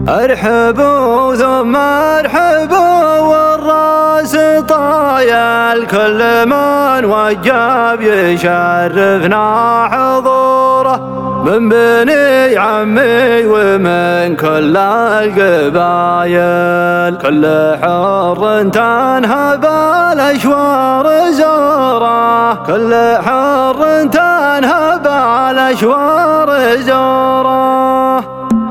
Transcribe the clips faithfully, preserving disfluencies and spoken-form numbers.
ارحبوا ثم ارحبوا والراس طايل، كل من وجب يشرفنا حضوره، من بني عمي ومن كل القبايل. كل حر تنهب الاشوار زوره، كل حر تنهب الاشوار زوره.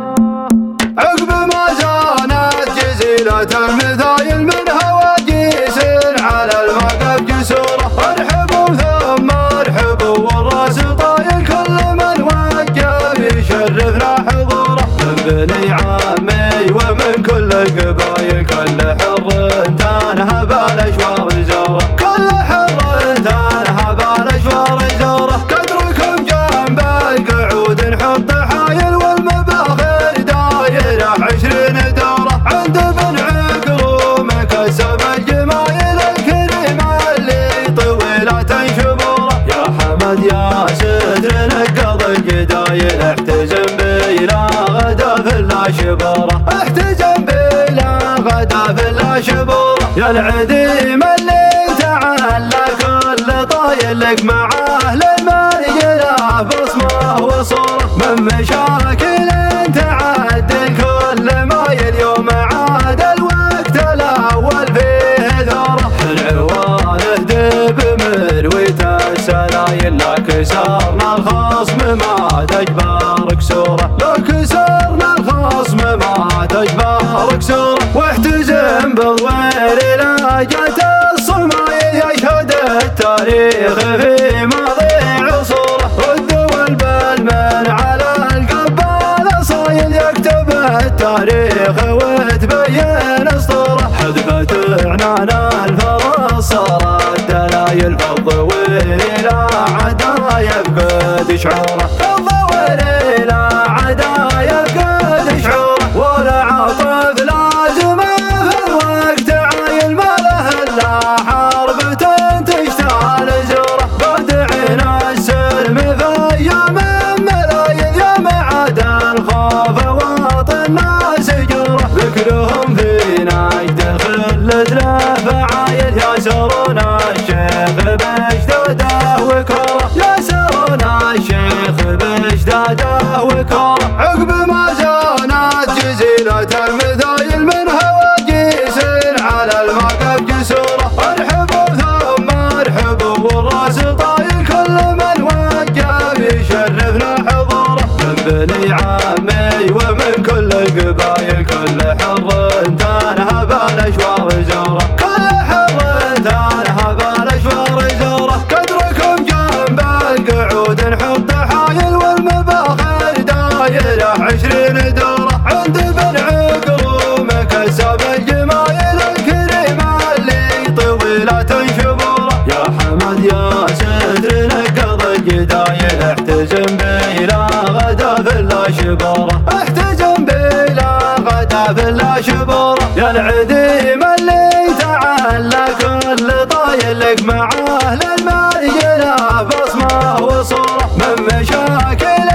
عقب ما زانت جزيلة المثايل من هواجيس على الموقف جسوره، ارحبوا ثم ارحبوا والراس طايل، كل من وجب يشرفنا حضوره، من بني عمي ومن كل القبايل. كل حر تنهب الاشوار زوره، كل حر تنهب الاشوار زوره. قدركم جنب القعود نحط حايل، والمباخر دايره عشرين دوره، عند بن عكروم كسب الجمايل الكريمه اللي طويله شموره. يا حمد يا ستر نقض الجدايل، احتزم بلا غدا في الاشبوره، احتزم بلا غدا في الاشبوره. يا العديم اللي تعلى كل طايل لك مع اهل المرجله بصمه وصوره، من مشاكل تعدل كل مايل يوم عاد الوقت الاول فيه ثوره. العوانه دب مرويت السلايل، لا كسرنا الخصم ما تجبر كسوره، لا كسرنا الخصم ما تجبر كسوره. واحتزم بالضوير لا جت الصمايل، يشهد التاريخ في ماضي عصوره، والدول بالمن على القبال صايل، يكتب التاريخ وتبين اسطوره. حذفت عنان الفرس صارت دلايل، فالضوير لا عدا يفقد شعوره، الضوير لا عدا يفقد شعوره. والعاطف لازمه في الوقت عايل، ما له الا حربة تشتعل زوره. بدعنا السلم في ايام ملايين، يا معاد الخوف واطن الناس جوره. ذكرهم في نجد خلد له فعايل، ياسرون الشيخ باشداده وكوره، ياسرون الشيخ باشداده وكوره. عقب ما زانت جزيلة المثايل من هواجيس على الموقف جسوره، ارحبوا ثم ارحبوا والراس طايل، كل من وجب يشرفنا حضوره، من بني عمي ومن كل القبايل. كل حر تنهب الاشوار زوره، كل حر تنهب الاشوار زوره. قدركم جنب القعود نحط حايل، والمباخر دايره عشرين دوره، عند بن عكروم كسب الجمايل الكريمه اللي طويله شموره. يا حمد يا ستر نقض الجدايل، احتزم بلا غدا في الاشبوره، احتزم بلا غدا في الاشبوره. يا العديم اللي تعلى كل طايل لك مع اهل المرجله بصمه وصوره، من مشاكل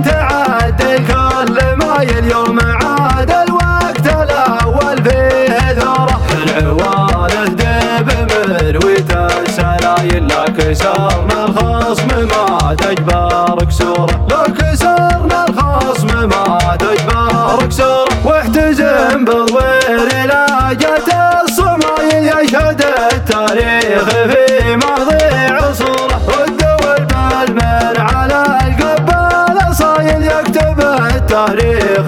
تعدل كل مايل يوم عاد الوقت الاول فيه ثوره. العوانه دب مرويت السلايل، لا كسرنا الخصم ما تجبر كسوره، لا كسرنا الخصم ما تجبر كسوره. واحتزم بالضوير لا جت الصمايل، يشهد التاريخ في ماضي عصوره، والدول بالمن على القبال صايل، يكتب التاريخ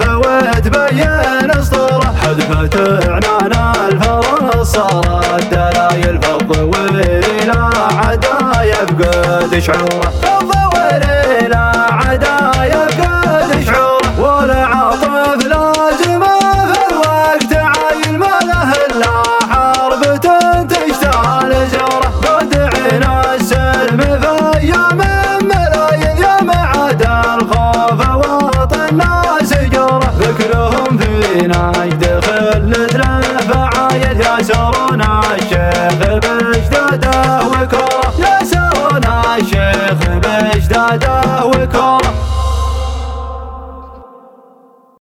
وتبين اسطوره. حذفت عنان الفرس صارت دلايل، فالضوير لا عدا يفقد شعوره، الضوير لا عدا يفقد شعوره. والعاطف لازمه في الوقت عايل، ما له الا حربة تشتعل زوره. بدعنا السلم في ايام ملايين، يا معاد الخوف واطن الناس جوره. ذكرهم في نجد